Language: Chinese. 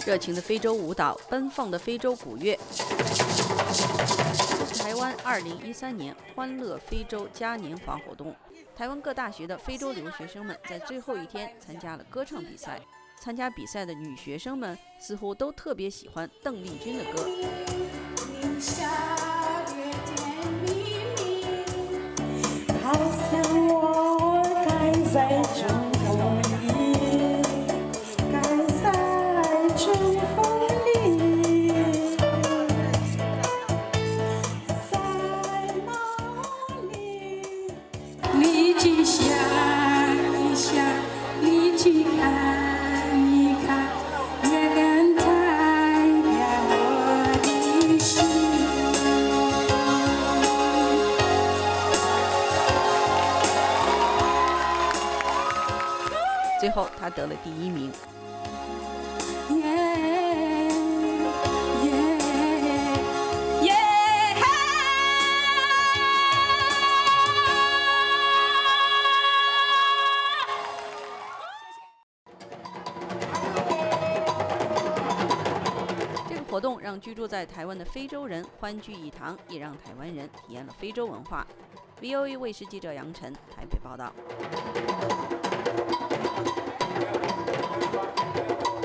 热情的非洲舞蹈，奔放的非洲鼓乐。这是台湾2013年欢乐非洲嘉年华活动。台湾各大学的非洲留学生们在最后一天参加了歌唱比赛。参加比赛的女学生们似乎都特别喜欢邓丽君的歌。 好像我该在春风里，该在春风里，在哪里？你去想一想，你去看一看，月亮代表我的心。 最后，他得了第1名。这个活动让居住在台湾的非洲人欢聚一堂，也让台湾人体验了非洲文化。VOA 卫视记者杨晨台北报道。